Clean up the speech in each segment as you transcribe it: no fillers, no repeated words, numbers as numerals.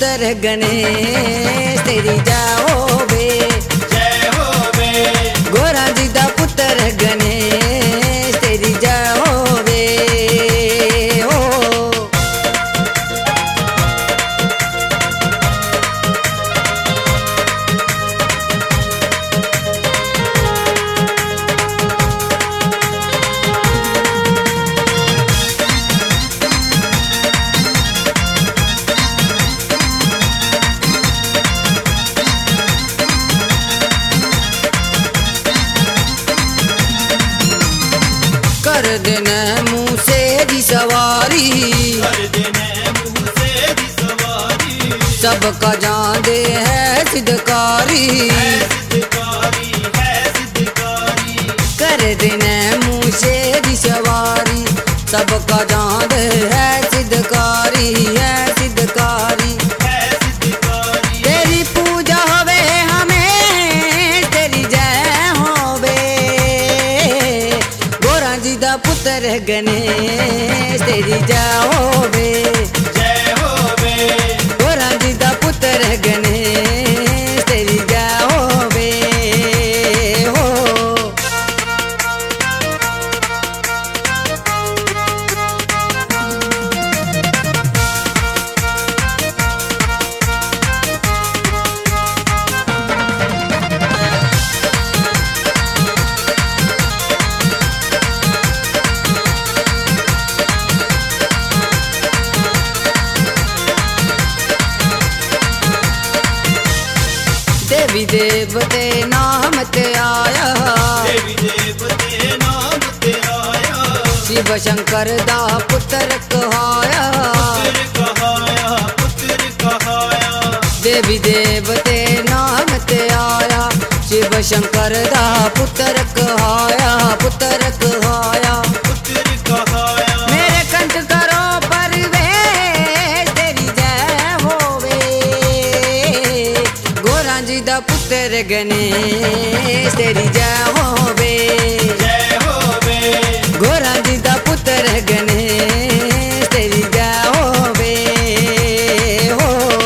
पुत्र गणेश तेरी जय होवे जय होवे। गोरा जी दा पुत्र गणेश तेरी जय होवे हो। कर देने मुँह से दी सवारी, कर देने मुँह से दी सवारी, सबका जान दे है सिद्धकारी, है सिद्धकारी, है सिद्धकारी। कर देने मुँह से दी सवारी, सबका जान दे है सिद्धकारी, है सिद्धकारी, है सिद्धकारी। तेरी पूजा होवे हमें तेरी जय होवे गोरा जी दा पुत्र गणेश तेरी जय होवे जय होवे। गोरा जी दा पुत्र गणेश तेरी जय होवे हो। देवी देवते नाम ते आया, देवी देवते नाम ते आया, शिव शंकर दा पुत्र कहाया, पुत्र कहाया, पुत्र कहाया। देवी देवते नाम ते आया, शिव शंकर दा पुत्र कहाया, पुत्र कहाया, पुत्र कहाया। मेरे कंठ करो परवेश तेरी जय होवे गोरा जी दा पुत्र गणेश तेरी जय होवे जय होवे। गोरा जी दा पुत्र गणेश तेरी जय होवे हो।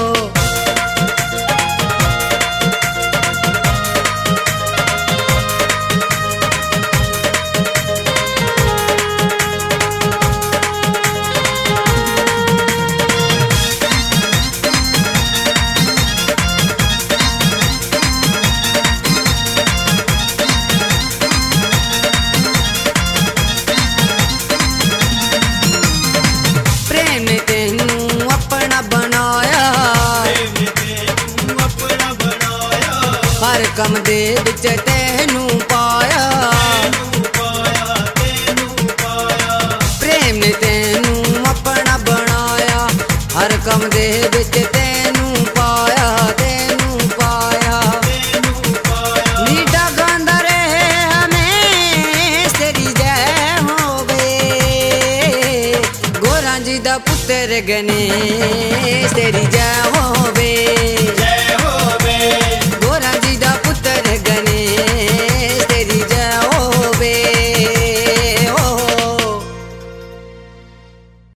प्रेम ने तेनू अपना बनाया, प्रेम तेनू अपना बनाया, हर कम दे विच तेनू पाया, तेनू पाया, तेनू पाया। प्रेम ने तेनू अपना बनाया, हर कम दे विच तेनू पाया, तेनू पाया, तेनू पाया। नीडा गांदा रहे हमें तेरी जय होवे गोरा जी दा पुत्र गणेश तेरी जय होवे